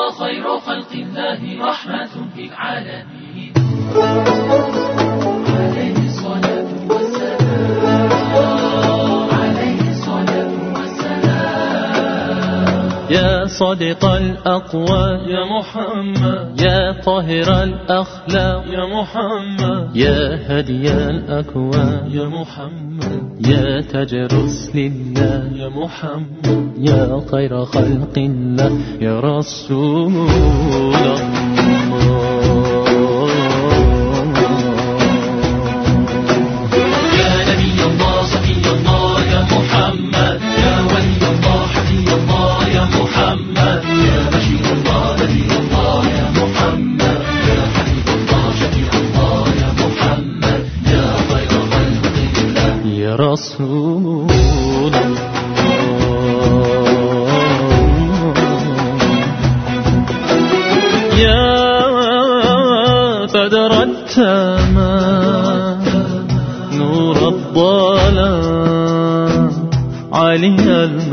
وخير خلق الله رحمة في العالمين. عليه الصلاة والسلام، عليه الصلاة والسلام. يا صادق الأقوال يا محمد، يا طاهر الأخلاق يا محمد، يا هدي الأكوان يا محمد، يا تاج رسل الله يا محمد، يا خير خلق الله يا رسول الله. يا نبي الله صفي الله يا محمد، يا ولي الله حفي الله يا محمد، يا بشير الله نذير الله يا محمد، يا حبيب الله شفيع الله يا محمد، يا خير خلق الله يا رسول الله. يا بدر التمام نور الظلام علي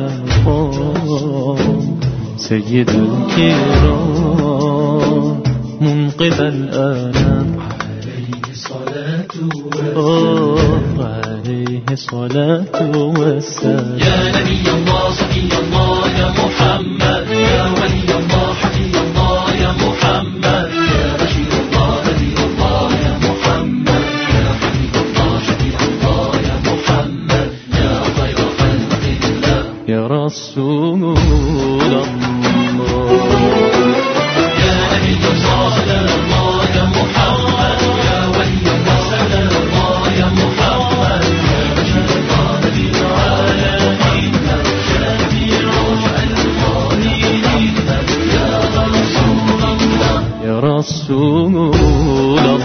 المقام سيد الكرام منقذ الآلام عليه الصلاة والسلام، عليه الصلاة والسلام. يا نبي الله صفي الله يا محمد، يا ولي الله حفي الله يا محمد، يا بشير الله نذير الله يا محمد، يا حبيب الله شفيع الله يا محمد، يا خير خلق الله يا رسول الله. يا نبي الله سلام الله يا محمد، يا ولي الله سلام الله يا محمد، يا بشير الله نذير العالمين، شفيع المؤمنين، يا رسول الله يا رسول الله.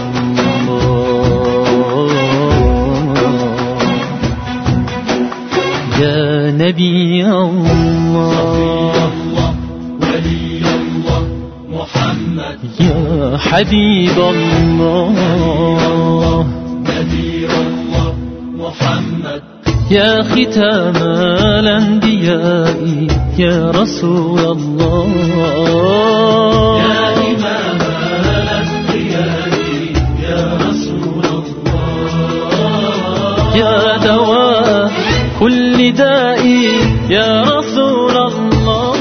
يا نبي الله ولي الله محمد، يا حبيب الله نذير الله محمد، يا ختام الأنبياء يا رسول الله. يا إمام الأنبياء يا رسول الله، يا دواء كل داء يا رسول الله.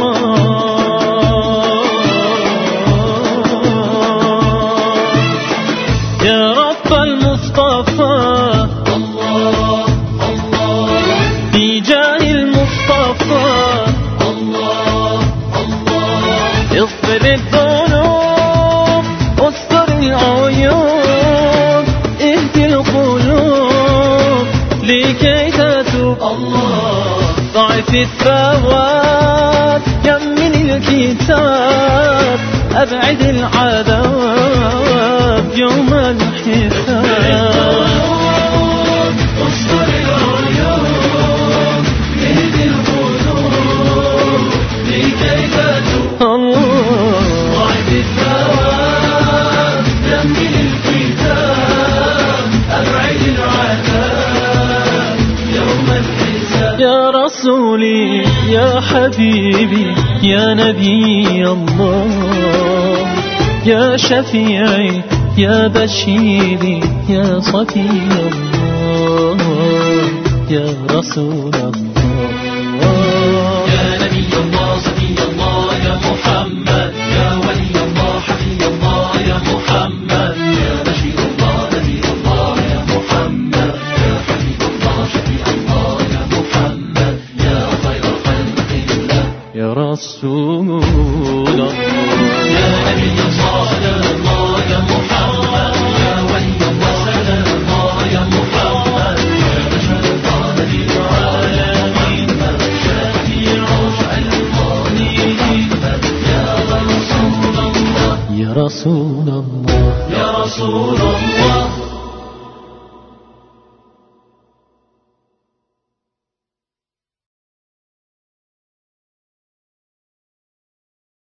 يا رب المصطفى الله الله في جاه المصطفى الله الله، اغفر الذنوب واستر العيوب اهدي القلوب لكي تتوب. الله ضعف الثواب يمن الكتاب أبعد العذاب يوم الحساب. واستر العيون اهدي القلوب لكي تتوب. الله ضعف الثواب يمن الكتاب أبعد العذاب يوم الحساب. يا رسولي يا حبيبي يا نبي الله، يا شفيعي يا بشيري يا صفي الله يا رسول الله. يا نبي الله صفي الله يا محمد، يا ولي الله حفي الله يا محمد، يا بشير الله نذير الله يا محمد، يا حبيب الله شفيع الله يا محمد، يا خير خلق الله يا رسول الله. يا نبي الله سلام الله يا محمد، يا ولي الله سلام الله يا محمد، يا بشير الله نذير العالمين، شفيع المؤمنين، يا رسول الله يا رسول الله. يا رسول الله.